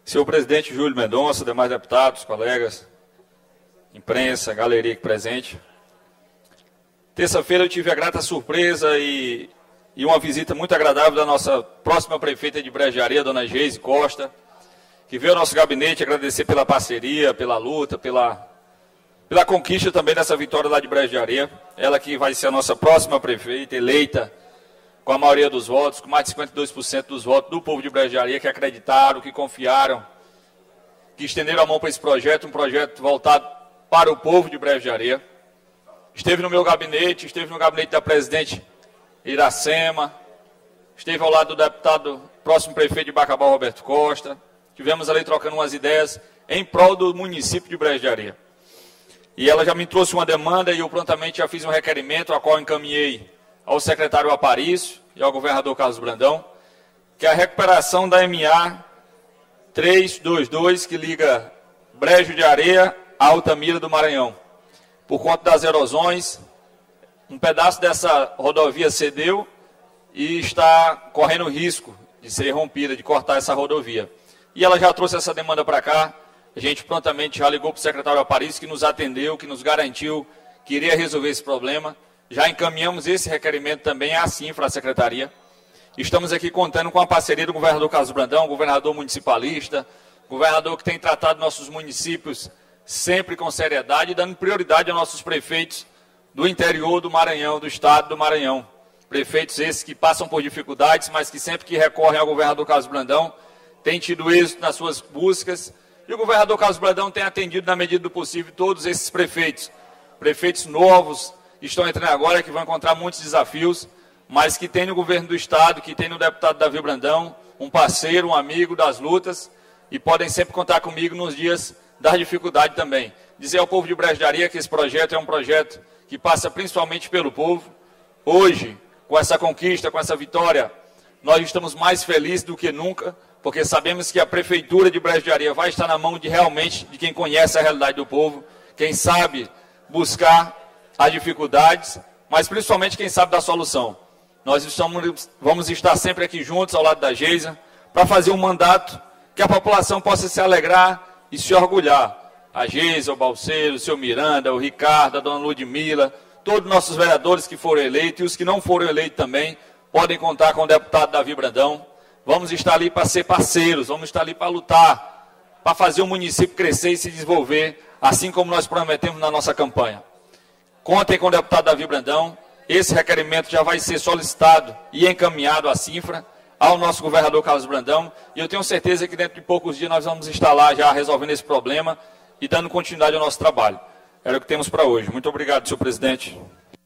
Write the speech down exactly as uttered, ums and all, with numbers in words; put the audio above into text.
Senhor presidente Júlio Mendonça, demais deputados, colegas, imprensa, galeria aqui presente. Terça-feira eu tive a grata surpresa e, e uma visita muito agradável da nossa próxima prefeita de Brejo de Areia, dona Geise Costa, que veio ao nosso gabinete agradecer pela parceria, pela luta, pela, pela conquista também dessa vitória lá de Brejo de Areia. Ela que vai ser a nossa próxima prefeita, eleita com a maioria dos votos, com mais de cinquenta e dois por cento dos votos do povo de Brejo de Areia, que acreditaram, que confiaram, que estenderam a mão para esse projeto, um projeto voltado para o povo de Brejo de Areia. Esteve no meu gabinete, esteve no gabinete da presidente Iracema, esteve ao lado do deputado, próximo prefeito de Bacabal, Roberto Costa. Tivemos ali trocando umas ideias em prol do município de Brejo de Areia. E ela já me trouxe uma demanda e eu prontamente já fiz um requerimento, a qual encaminhei ao secretário Aparício e ao governador Carlos Brandão, que é a recuperação da M A trezentos e vinte e dois, que liga Brejo de Areia a Altamira do Maranhão. Por conta das erosões, um pedaço dessa rodovia cedeu e está correndo risco de ser rompida, de cortar essa rodovia. E ela já trouxe essa demanda para cá, a gente prontamente já ligou para o secretário Aparício, que nos atendeu, que nos garantiu que iria resolver esse problema. Já encaminhamos esse requerimento também à Cinfra, à secretaria. Estamos aqui contando com a parceria do governador Carlos Brandão, governador municipalista, governador que tem tratado nossos municípios sempre com seriedade e dando prioridade aos nossos prefeitos do interior do Maranhão, do estado do Maranhão. Prefeitos esses que passam por dificuldades, mas que sempre que recorrem ao governador Carlos Brandão, têm tido êxito nas suas buscas. E o governador Carlos Brandão tem atendido, na medida do possível, todos esses prefeitos. Prefeitos novos, que estão entrando agora, que vão encontrar muitos desafios, mas que tem no governo do estado, que tem no deputado Davi Brandão, um parceiro, um amigo das lutas, e podem sempre contar comigo nos dias da dificuldade também. Dizer ao povo de Brejo de Areia que esse projeto é um projeto que passa principalmente pelo povo. Hoje, com essa conquista, com essa vitória, nós estamos mais felizes do que nunca, porque sabemos que a prefeitura de Brejo de Areia vai estar na mão de realmente de quem conhece a realidade do povo, quem sabe buscar as dificuldades, mas principalmente quem sabe da solução. Nós estamos, vamos estar sempre aqui juntos, ao lado da Geisa, para fazer um mandato que a população possa se alegrar e se orgulhar. A Geisa, o Balseiro, o seu Miranda, o Ricardo, a dona Ludmila, todos os nossos vereadores que foram eleitos e os que não foram eleitos também, podem contar com o deputado Davi Brandão. Vamos estar ali para ser parceiros, vamos estar ali para lutar, para fazer o município crescer e se desenvolver, assim como nós prometemos na nossa campanha. Contem com o deputado Davi Brandão. Esse requerimento já vai ser solicitado e encaminhado à Cinfra, ao nosso governador Carlos Brandão, e eu tenho certeza que dentro de poucos dias nós vamos estar lá já resolvendo esse problema e dando continuidade ao nosso trabalho. Era o que temos para hoje. Muito obrigado, senhor presidente.